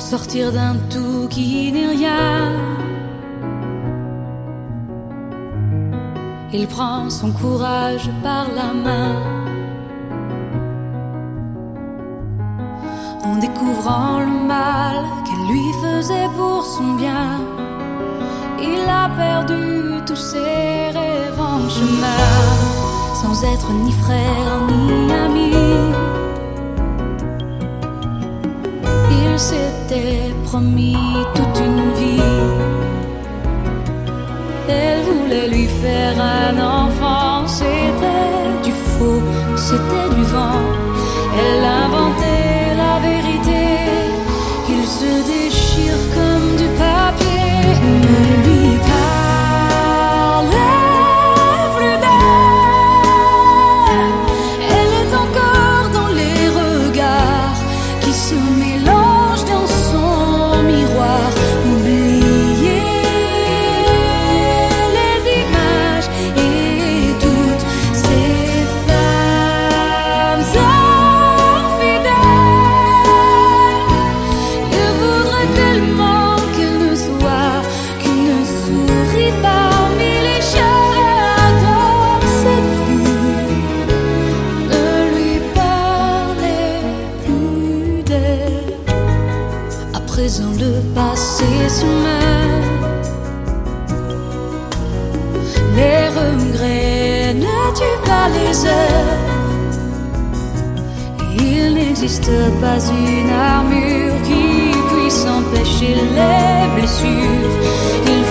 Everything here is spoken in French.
sortir d'un tout qui n'est rien. Il prend son courage par la main, en découvrant le mal qu'elle lui faisait pour son bien. Il a perdu tous ses rêves en chemin, sans être ni frère ni ami. Il s'était promis toute une vie. Elle voulait lui faire un enfant. C'était du faux, c'était du vent. Elle inventait la vérité. Il se déchire comme du papier. Ne lui parlez plus d'elle. Elle est encore dans les regards qui se mélangent dans son miroir. Oubliez les images et toutes ces femmes infidèles. Il voudrait tellement qu'elle ne soit qu'une souris parmi les chats. Dans cette vie, ne lui parlez plus d'elle. À présent le passé se meurt, les regrets ne tuent pas les heures. Il n'existe pas une armure qui puisse empêcher les blessures. Il